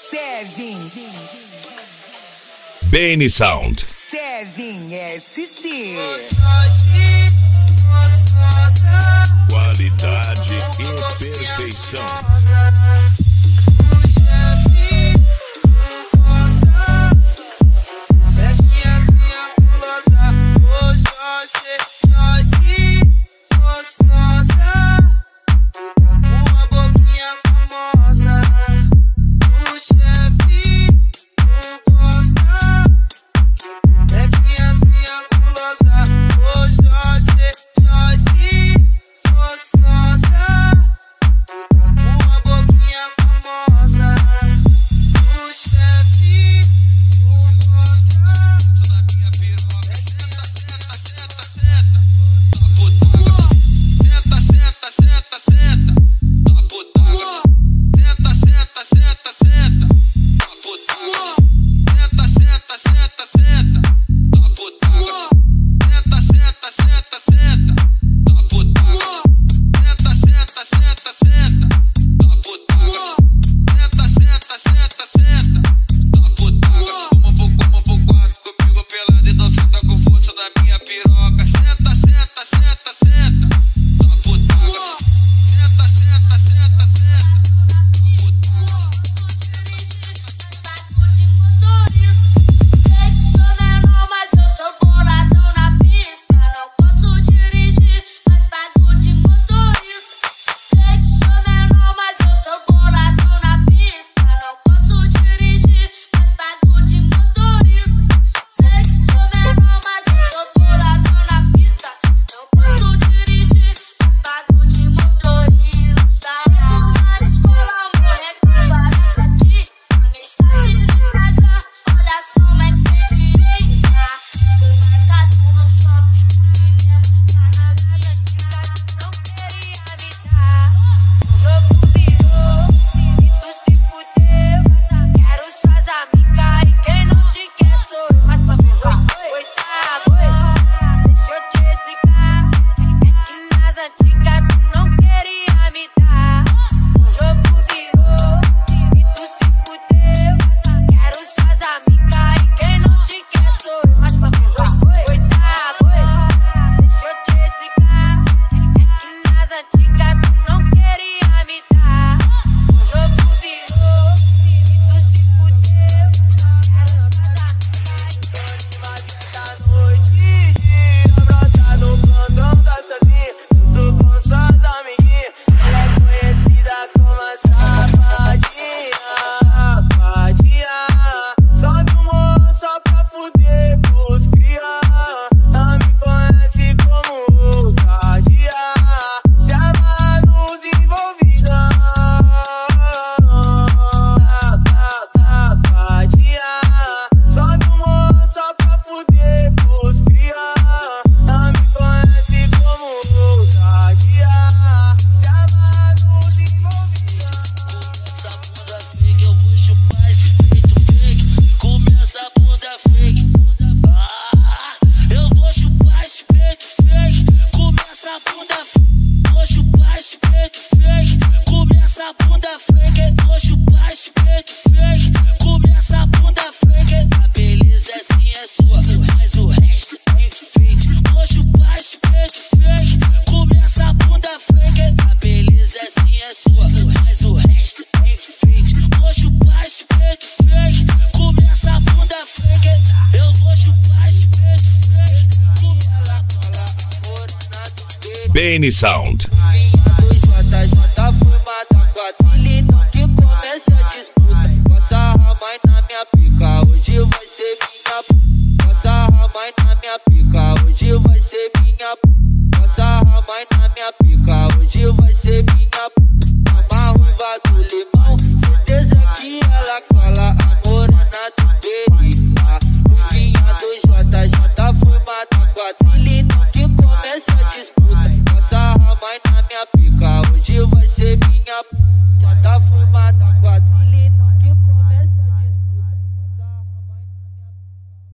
BN Sound. Sevin SC. Qualidade e perfeição. BN Sound. Que comece a disputa. Passa a mãe na minha pica, hoje vai ser minha. Passa a mãe na minha pica, hoje vai ser minha. Passa a mãe na minha pica, hoje vai ser minha. Uma ruiva do limão, certeza que ela cola. A morena do Perica, vinha do JJ foi matar 4. Que comece a disputa. Passa a mãe na minha pica,